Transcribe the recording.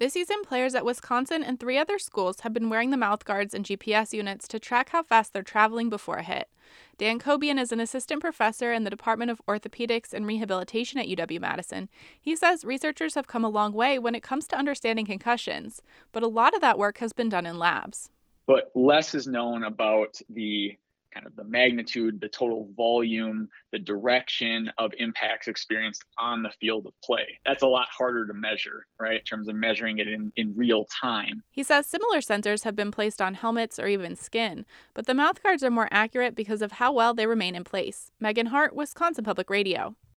This season, players at Wisconsin and 3 other schools have been wearing the mouth guards and GPS units to track how fast they're traveling before a hit. Dan Cobian is an assistant professor in the Department of Orthopedics and Rehabilitation at UW-Madison. He says researchers have come a long way when it comes to understanding concussions, but a lot of that work has been done in labs. But less is known about the kind of the magnitude, the total volume, the direction of impacts experienced on the field of play. That's a lot harder to measure, right, in terms of measuring it in real time. He says similar sensors have been placed on helmets or even skin, but the mouth guards are more accurate because of how well they remain in place. Megan Hart, Wisconsin Public Radio.